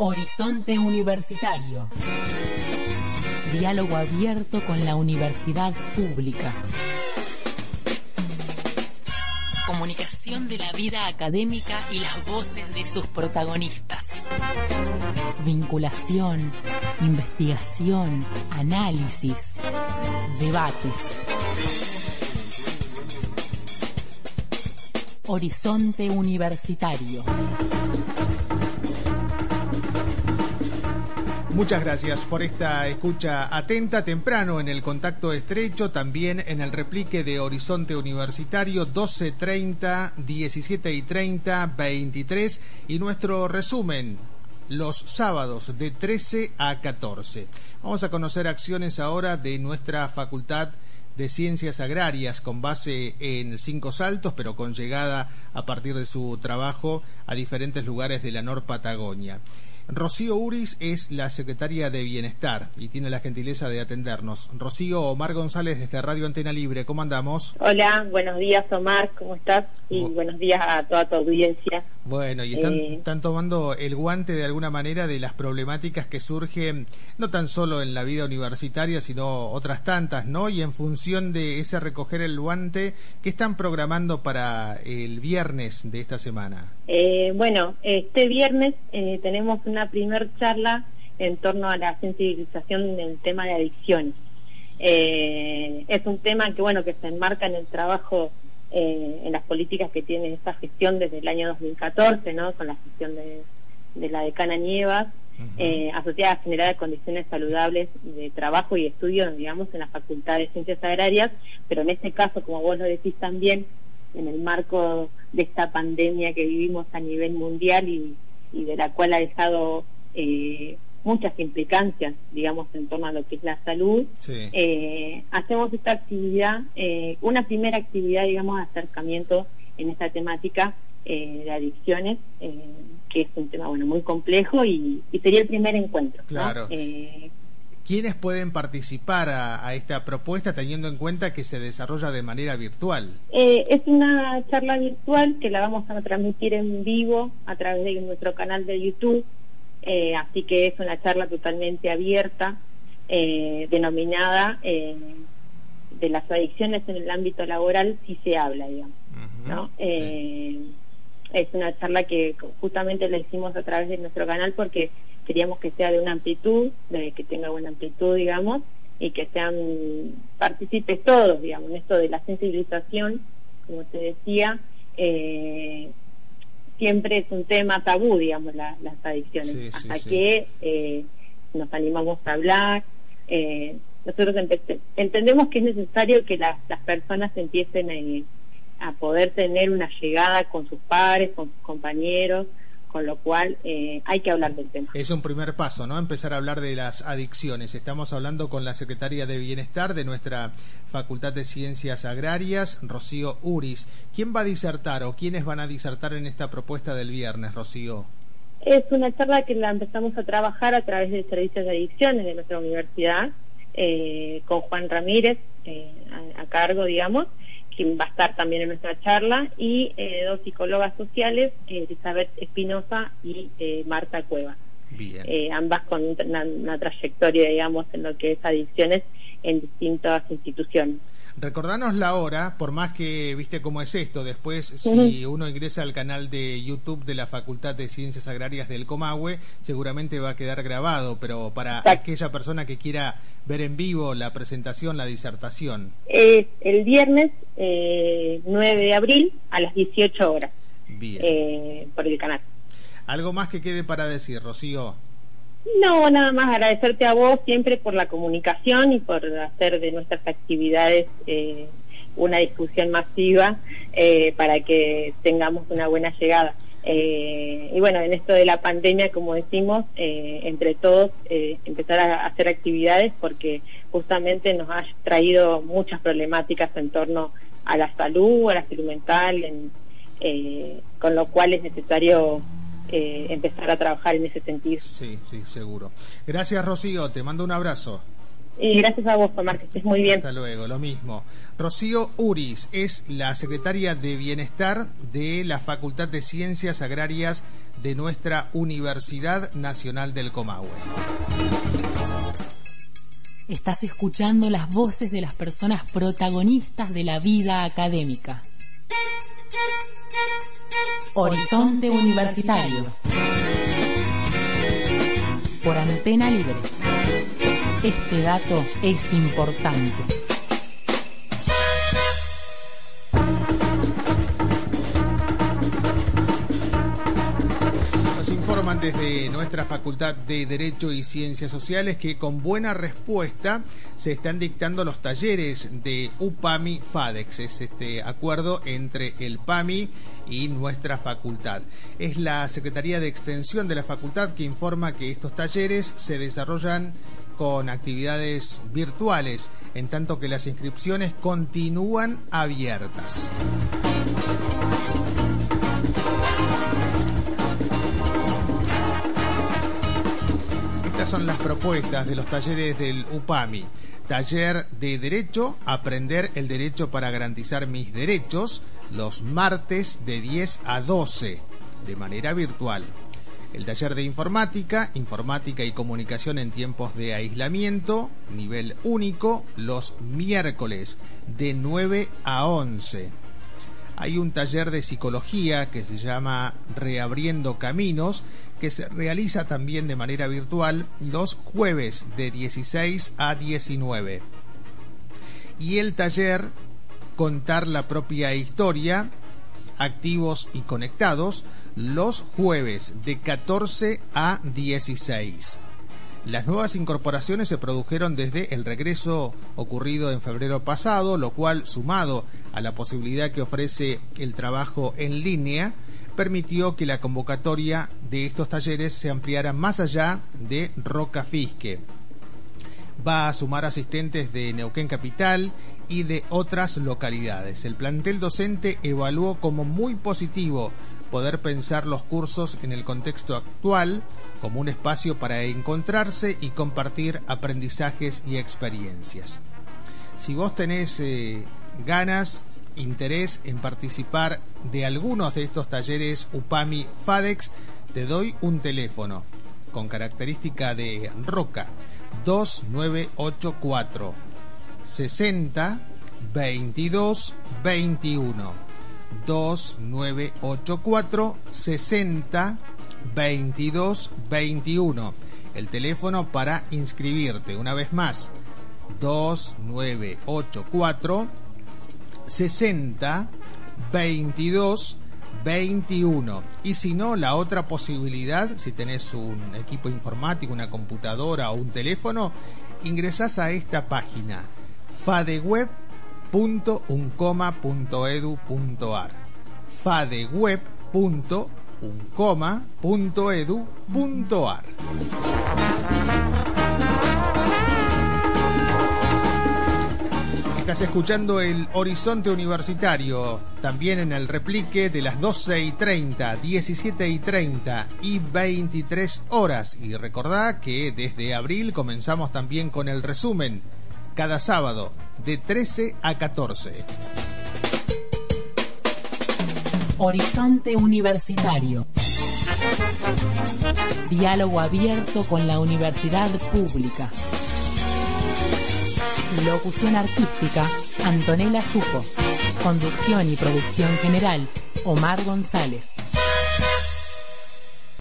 Horizonte Universitario. Diálogo abierto con la universidad pública. Comunicación de la vida académica y las voces de sus protagonistas. Vinculación, investigación, análisis, debates. Horizonte Universitario. Muchas gracias por esta escucha atenta, temprano en el contacto estrecho, también en el replique de Horizonte Universitario, 12:30, 17:30, 23, y nuestro resumen los sábados de 13 a 14. Vamos a conocer acciones ahora de nuestra Facultad de Ciencias Agrarias, con base en Cinco Saltos, pero con llegada a partir de su trabajo a diferentes lugares de la Nor Patagonia. Rocío Uris es la secretaria de Bienestar y tiene la gentileza de atendernos. Rocío, Omar González desde Radio Antena Libre, ¿cómo andamos? Hola, buenos días Omar, ¿cómo estás? Y buenos días a toda tu audiencia. Bueno, y están tomando el guante de alguna manera de las problemáticas que surgen, no tan solo en la vida universitaria, sino otras tantas, ¿no? Y en función de ese recoger el guante, ¿qué están programando para el viernes de esta semana? Bueno, este viernes tenemos una primer charla en torno a la sensibilización del tema de adicciones. Es un tema que, bueno, que se enmarca en el trabajo, en las políticas que tiene esta gestión desde el año 2014, ¿no? Con la gestión de la decana Nievas, asociada a generar condiciones saludables de trabajo y estudio, digamos, en la Facultad de Ciencias Agrarias, pero en este caso, como vos lo decís también, en el marco de esta pandemia que vivimos a nivel mundial y de la cual ha dejado muchas implicancias, digamos, en torno a lo que es la salud. Sí. Hacemos esta actividad, una primera actividad, digamos, de acercamiento en esta temática de adicciones, que es un tema, bueno, muy complejo y sería el primer encuentro, claro, ¿no? ¿Quiénes pueden participar a esta propuesta, teniendo en cuenta que se desarrolla de manera virtual? Es una charla virtual que la vamos a transmitir en vivo a través de nuestro canal de YouTube, así que es una charla totalmente abierta, denominada de las adicciones en el ámbito laboral, si se habla, digamos, ¿no? Sí. Es una charla que justamente la hicimos a través de nuestro canal porque queríamos que sea de una amplitud, que tenga buena amplitud, digamos, y que sean partícipes todos, digamos, en esto de la sensibilización, como te decía, siempre es un tema tabú, digamos, las adicciones, sí, hasta sí, que nos animamos a hablar. Nosotros entendemos que es necesario que las personas empiecen a poder tener una llegada con sus pares, con sus compañeros, con lo cual hay que hablar del tema. Es un primer paso, ¿no? Empezar a hablar de las adicciones. Estamos hablando con la secretaria de Bienestar de nuestra Facultad de Ciencias Agrarias, Rocío Uris. ¿Quién va a disertar o quiénes van a disertar en esta propuesta del viernes, Rocío? Es una charla que la empezamos a trabajar a través del Servicio de Adicciones de nuestra universidad, con Juan Ramírez a cargo, digamos, quien va a estar también en nuestra charla, y dos psicólogas sociales, Elizabeth Espinosa y Marta Cueva. Bien. Ambas con una trayectoria, digamos, en lo que es adicciones en distintas instituciones. Recordanos la hora, por más que viste cómo es esto, después si uno ingresa al canal de YouTube de la Facultad de Ciencias Agrarias del Comahue, seguramente va a quedar grabado, pero para aquella persona que quiera ver en vivo la presentación, la disertación. El viernes 9 de abril a las 18 horas. Bien. Por el canal. ¿Algo más que quede para decir, Rocío? No, nada más agradecerte a vos siempre por la comunicación y por hacer de nuestras actividades una discusión masiva para que tengamos una buena llegada. Y bueno, en esto de la pandemia, como decimos, entre todos empezar a hacer actividades porque justamente nos ha traído muchas problemáticas en torno a la salud mental, con lo cual es necesario empezar a trabajar en ese sentido. Sí, seguro. Gracias, Rocío, te mando un abrazo. Y gracias a vos, Omar, que estés muy bien. Hasta luego, lo mismo. Rocío Uris es la secretaria de Bienestar de la Facultad de Ciencias Agrarias de nuestra Universidad Nacional del Comahue. Estás escuchando las voces de las personas protagonistas de la vida académica. Horizonte Universitario. Por Antena Libre. Este dato es importante. Nos informan desde nuestra Facultad de Derecho y Ciencias Sociales que con buena respuesta se están dictando los talleres de UPAMI-FADEX. Es este acuerdo entre el PAMI y nuestra facultad. Es la Secretaría de Extensión de la facultad que informa que estos talleres se desarrollan con actividades virtuales, en tanto que las inscripciones continúan abiertas. Estas son las propuestas de los talleres del UPAMI. Taller de Derecho, aprender el derecho para garantizar mis derechos, los martes de 10 a 12, de manera virtual. El taller de Informática, Informática y Comunicación en tiempos de aislamiento, nivel único, los miércoles, de 9 a 11. Hay un taller de Psicología que se llama Reabriendo Caminos, que se realiza también de manera virtual los jueves de 16 a 19. Y el taller Contar la propia historia, activos y conectados, los jueves de 14 a 16. Las nuevas incorporaciones se produjeron desde el regreso ocurrido en febrero pasado, lo cual, sumado a la posibilidad que ofrece el trabajo en línea, permitió que la convocatoria de estos talleres se ampliara más allá de Rocafisque. Va a sumar asistentes de Neuquén Capital y de otras localidades. El plantel docente evaluó como muy positivo poder pensar los cursos en el contexto actual como un espacio para encontrarse y compartir aprendizajes y experiencias. Si vos tenés ganas, interés en participar de algunos de estos talleres UPAMI-FADEX, te doy un teléfono con característica de Roca, 2984 60 22 21, 2984 60 22 21, el teléfono para inscribirte. Una vez más, 2984 60 22 21. Y si no, la otra posibilidad, si tenés un equipo informático, una computadora o un teléfono, ingresás a esta página fadeweb.uncoma.edu.ar, fadeweb.uncoma.edu.ar. Estás escuchando el Horizonte Universitario, también en el replique de las 12:30, 17:30 y 23 horas. Y recordá que desde abril comenzamos también con el resumen, cada sábado de 13 a 14. Horizonte Universitario. Diálogo abierto con la universidad pública. Locución artística, Antonella Suco. Conducción y producción general, Omar González.